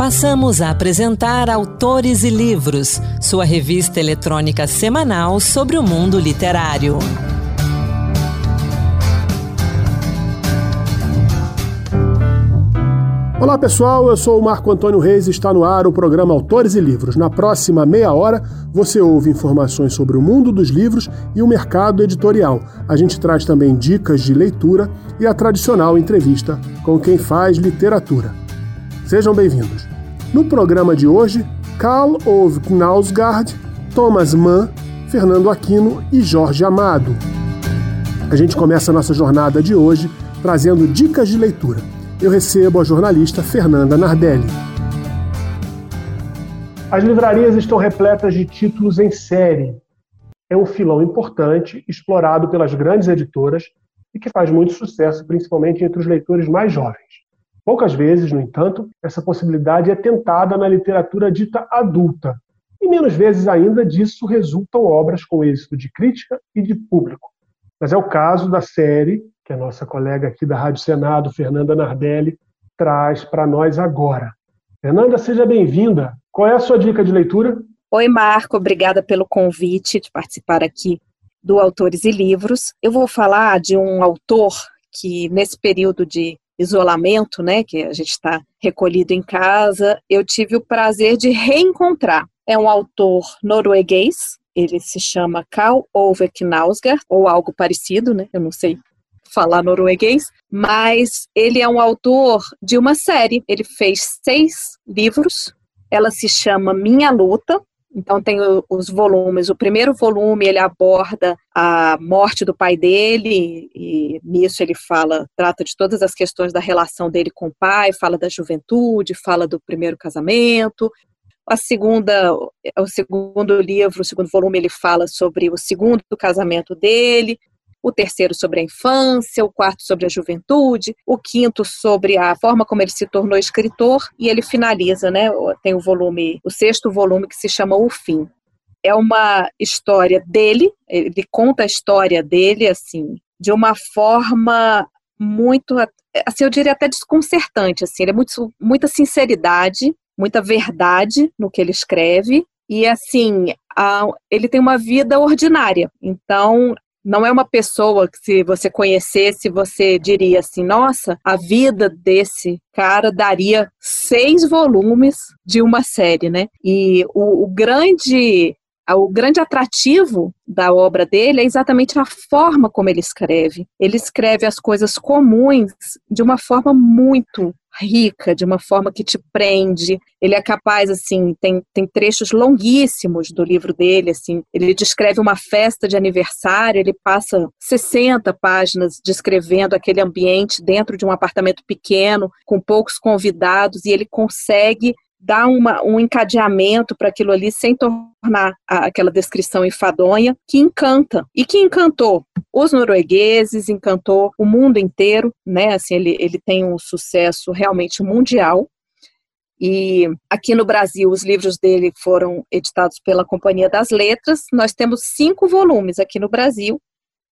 Passamos a apresentar Autores e Livros, sua revista eletrônica semanal sobre o mundo literário. Olá pessoal, eu sou o Marco Antônio Reis e está no ar o programa Autores e Livros. Na próxima meia hora você ouve informações sobre o mundo dos livros e o mercado editorial. A gente traz também dicas de leitura e a tradicional entrevista com quem faz literatura. Sejam bem-vindos. No programa de hoje, Karl Ove Knausgaard, Thomas Mann, Fernando Aquino e Jorge Amado. A gente começa a nossa jornada de hoje trazendo dicas de leitura. Eu recebo a jornalista Fernanda Nardelli. As livrarias estão repletas de títulos em série. É um filão importante, explorado pelas grandes editoras e que faz muito sucesso, principalmente entre os leitores mais jovens. Poucas vezes, no entanto, essa possibilidade é tentada na literatura dita adulta. E menos vezes ainda disso resultam obras com êxito de crítica e de público. Mas é o caso da série que a nossa colega aqui da Rádio Senado, Fernanda Nardelli, traz para nós agora. Fernanda, seja bem-vinda. Qual é a sua dica de leitura? Oi, Marco. Obrigada pelo convite de participar aqui do Autores e Livros. Eu vou falar de um autor que, nesse período de isolamento, né, que a gente está recolhido em casa, eu tive o prazer de reencontrar. É um autor norueguês, ele se chama Karl Ove Knausgaard, ou algo parecido, né, eu não sei falar norueguês, mas ele é um autor de uma série. Ele fez 6 livros, ela se chama Minha Luta, então tem os volumes. O primeiro volume ele aborda a morte do pai dele, e nisso ele trata de todas as questões da relação dele com o pai, fala da juventude, fala do primeiro casamento. O segundo livro, o segundo volume, ele fala sobre o segundo casamento dele, o terceiro sobre a infância, o quarto sobre a juventude, o quinto sobre a forma como ele se tornou escritor, e ele finaliza, né? Tem o sexto volume que se chama O Fim. É uma história dele, ele conta a história dele, assim, de uma forma muito, assim, eu diria até desconcertante, assim, ele é muita sinceridade, muita verdade no que ele escreve, e assim, ele tem uma vida ordinária, então não é uma pessoa que, se você conhecesse, você diria assim, nossa, a vida desse cara daria 6 volumes de uma série, né? E o grande atrativo da obra dele é exatamente a forma como ele escreve. Ele escreve as coisas comuns de uma forma muito rica, de uma forma que te prende. Ele é capaz, assim, tem trechos longuíssimos do livro dele, assim, ele descreve uma festa de aniversário, ele passa 60 páginas descrevendo aquele ambiente dentro de um apartamento pequeno, com poucos convidados, e ele consegue dar um encadeamento para aquilo ali sem tornar aquela descrição enfadonha, que encanta, e que encantou os noruegueses, encantou o mundo inteiro, né? Assim, ele tem um sucesso realmente mundial. E aqui no Brasil, os livros dele foram editados pela Companhia das Letras. Nós temos 5 volumes aqui no Brasil,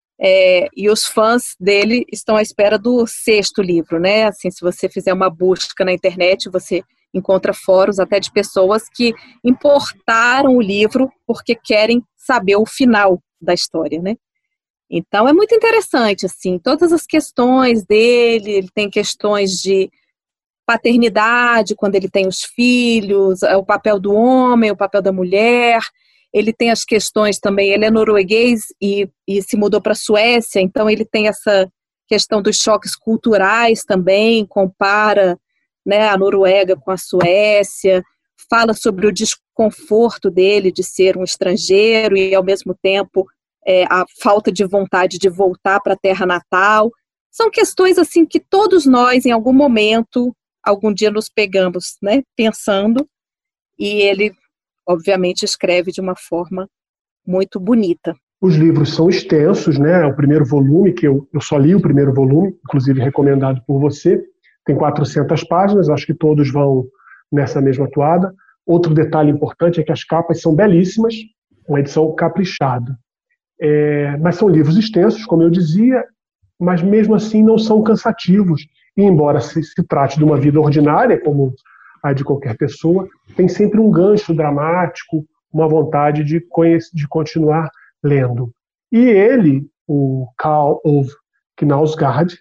e os fãs dele estão à espera do 6º livro, né? Assim, se você fizer uma busca na internet, você encontra fóruns até de pessoas que importaram o livro porque querem saber o final da história, né? Então é muito interessante, assim, todas as questões dele. Ele tem questões de paternidade, quando ele tem os filhos, o papel do homem, o papel da mulher. Ele tem as questões também, ele é norueguês e se mudou para a Suécia, então ele tem essa questão dos choques culturais também, compara, né, a Noruega com a Suécia, fala sobre o desconforto dele de ser um estrangeiro e, ao mesmo tempo, a falta de vontade de voltar para a terra natal. São questões assim que todos nós, em algum momento, algum dia nos pegamos, né, pensando, e ele, obviamente, escreve de uma forma muito bonita. Os livros são extensos, né? O primeiro volume, que eu só li o primeiro volume, inclusive recomendado por você, tem 400 páginas, acho que todos vão nessa mesma toada. Outro detalhe importante é que as capas são belíssimas, uma edição caprichada. Mas são livros extensos, como eu dizia, mas mesmo assim não são cansativos. E embora se trate de uma vida ordinária, como a de qualquer pessoa, tem sempre um gancho dramático, uma vontade de continuar lendo. E ele, o Karl Ove Knausgaard,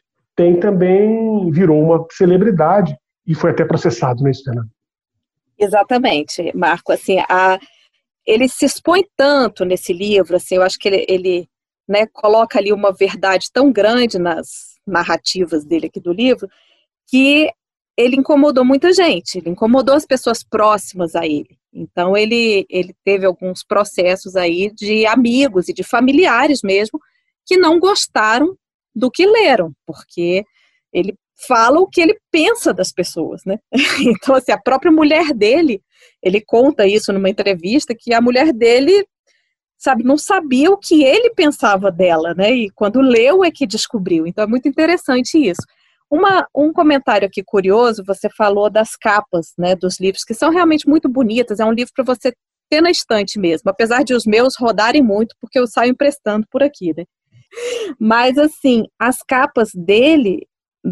virou uma celebridade e foi até processado, né, Fernanda? Exatamente, Marco. Assim, ele se expõe tanto nesse livro, assim, eu acho que ele né, coloca ali uma verdade tão grande nas narrativas dele aqui do livro, que ele incomodou muita gente, ele incomodou as pessoas próximas a ele. Então, ele teve alguns processos aí de amigos e de familiares mesmo, que não gostaram do que leram, porque ele fala o que ele pensa das pessoas, né? Então, assim, a própria mulher dele, ele conta isso numa entrevista, que a mulher dele, sabe, não sabia o que ele pensava dela, né? E quando leu é que descobriu. Então, é muito interessante isso. Um comentário aqui curioso, você falou das capas, né, dos livros, que são realmente muito bonitas, é um livro para você ter na estante mesmo, apesar de os meus rodarem muito, porque eu saio emprestando por aqui, né? Mas, assim, as capas dele,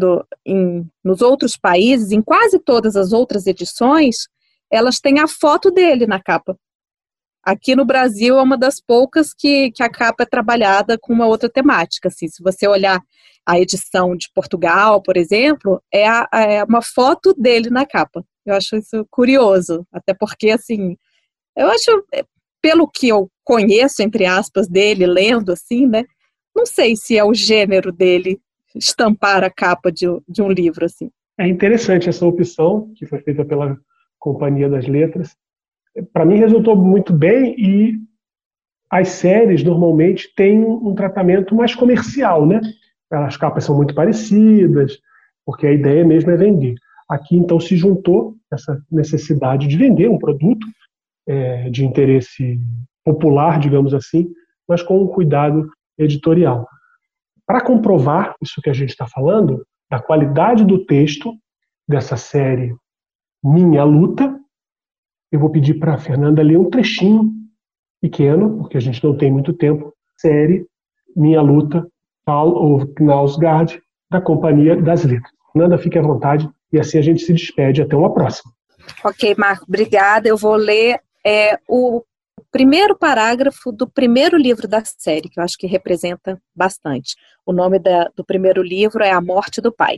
nos outros países, em quase todas as outras edições, elas têm a foto dele na capa. Aqui no Brasil é uma das poucas que a capa é trabalhada com uma outra temática. Assim, se você olhar a edição de Portugal, por exemplo, é uma foto dele na capa. Eu acho isso curioso, até porque, assim, eu acho, pelo que eu conheço, entre aspas, dele, lendo, assim, né, não sei se é o gênero dele estampar a capa de um livro, assim. É interessante essa opção, que foi feita pela Companhia das Letras. Para mim resultou muito bem, e as séries normalmente têm um tratamento mais comercial, né? As capas são muito parecidas, porque a ideia mesmo é vender. Aqui, então, se juntou essa necessidade de vender um produto de interesse popular, digamos assim, mas com um cuidado editorial. Para comprovar isso que a gente está falando, da qualidade do texto dessa série Minha Luta, eu vou pedir para a Fernanda ler um trechinho pequeno, porque a gente não tem muito tempo, série Minha Luta, Karl Ove Knausgaard, da Companhia das Letras. Fernanda, fique à vontade, e assim a gente se despede. Até uma próxima. Ok, Marco, obrigada. Eu vou ler o primeiro parágrafo do primeiro livro da série, que eu acho que representa bastante. O nome do primeiro livro é A Morte do Pai.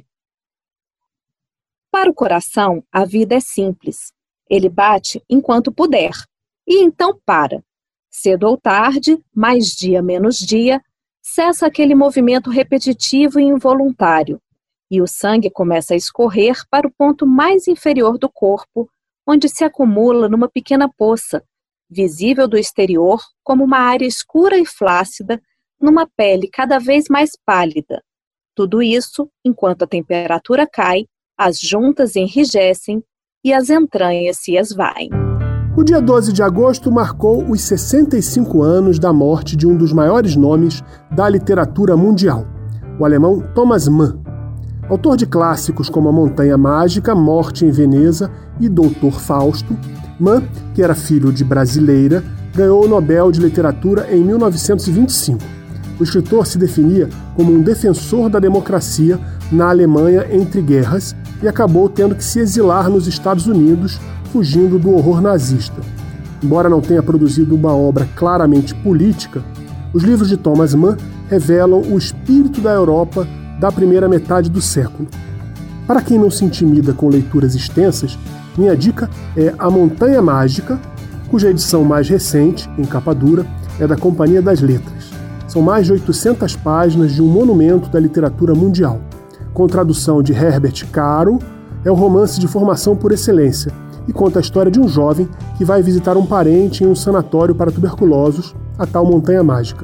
Para o coração, a vida é simples. Ele bate enquanto puder, e então para. Cedo ou tarde, mais dia menos dia, cessa aquele movimento repetitivo e involuntário, e o sangue começa a escorrer para o ponto mais inferior do corpo, onde se acumula numa pequena poça, visível do exterior como uma área escura e flácida, numa pele cada vez mais pálida. Tudo isso enquanto a temperatura cai, as juntas enrijecem e as entranhas se esvaem. O dia 12 de agosto marcou os 65 anos da morte de um dos maiores nomes da literatura mundial, o alemão Thomas Mann. Autor de clássicos como A Montanha Mágica, Morte em Veneza e Doutor Fausto, Mann, que era filho de brasileira, ganhou o Nobel de Literatura em 1925. O escritor se definia como um defensor da democracia na Alemanha entre guerras e acabou tendo que se exilar nos Estados Unidos, fugindo do horror nazista. Embora não tenha produzido uma obra claramente política, os livros de Thomas Mann revelam o espírito da Europa da primeira metade do século. Para quem não se intimida com leituras extensas, minha dica é A Montanha Mágica, cuja edição mais recente, em capa dura, é da Companhia das Letras. São mais de 800 páginas de um monumento da literatura mundial. Com tradução de Herbert Caro, é o romance de formação por excelência e conta a história de um jovem que vai visitar um parente em um sanatório para tuberculosos, a tal Montanha Mágica.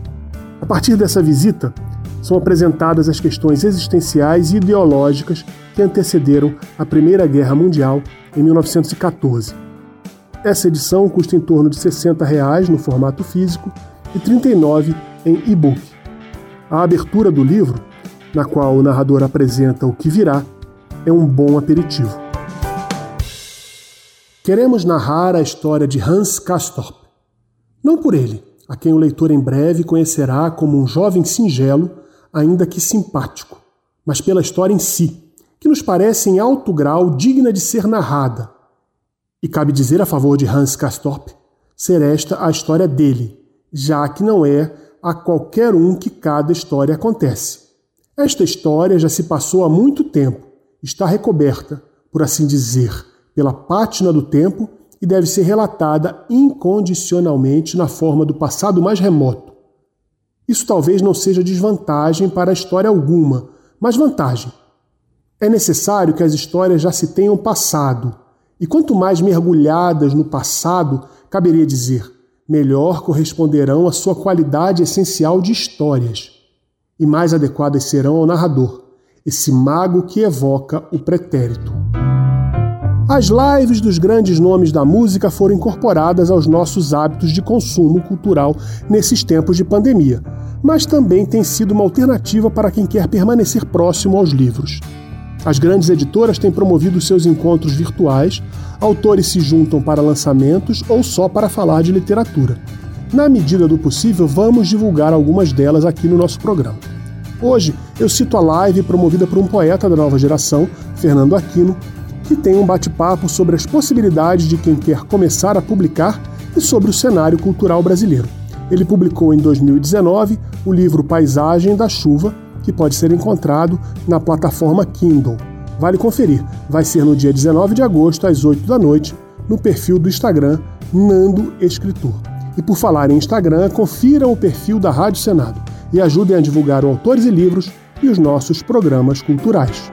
A partir dessa visita, são apresentadas as questões existenciais e ideológicas que antecederam a Primeira Guerra Mundial em 1914. Essa edição custa em torno de R$ 60 no formato físico e R$ 39 em e-book. A abertura do livro, na qual o narrador apresenta o que virá, é um bom aperitivo. Queremos narrar a história de Hans Castorp. Não por ele, a quem o leitor em breve conhecerá como um jovem singelo, ainda que simpático, mas pela história em si, que nos parece em alto grau digna de ser narrada. E cabe dizer a favor de Hans Castorp, ser esta a história dele, já que não é a qualquer um que cada história acontece. Esta história já se passou há muito tempo, está recoberta, por assim dizer, pela pátina do tempo e deve ser relatada incondicionalmente na forma do passado mais remoto. Isso talvez não seja desvantagem para a história alguma, mas vantagem. É necessário que as histórias já se tenham passado, e quanto mais mergulhadas no passado, caberia dizer, melhor corresponderão à sua qualidade essencial de histórias, e mais adequadas serão ao narrador, esse mago que evoca o pretérito. As lives dos grandes nomes da música foram incorporadas aos nossos hábitos de consumo cultural nesses tempos de pandemia, mas também tem sido uma alternativa para quem quer permanecer próximo aos livros. As grandes editoras têm promovido seus encontros virtuais, autores se juntam para lançamentos ou só para falar de literatura. Na medida do possível, vamos divulgar algumas delas aqui no nosso programa. Hoje, eu cito a live promovida por um poeta da nova geração, Fernando Aquino, que tem um bate-papo sobre as possibilidades de quem quer começar a publicar e sobre o cenário cultural brasileiro. Ele publicou em 2019 o livro Paisagem da Chuva, que pode ser encontrado na plataforma Kindle. Vale conferir, vai ser no dia 19 de agosto, às 8 da noite, no perfil do Instagram Nando Escritor. E por falar em Instagram, confiram o perfil da Rádio Senado e ajudem a divulgar o Autores e Livros e os nossos programas culturais.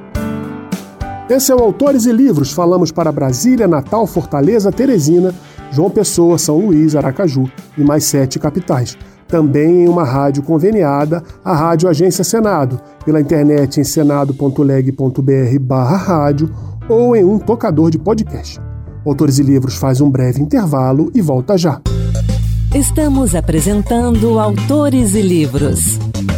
Esse é o Autores e Livros. Falamos para Brasília, Natal, Fortaleza, Teresina, João Pessoa, São Luís, Aracaju e mais 7 capitais. Também em uma rádio conveniada, a Rádio Agência Senado, pela internet em senado.leg.br/rádio ou em um tocador de podcast. Autores e Livros faz um breve intervalo e volta já. Estamos apresentando Autores e Livros.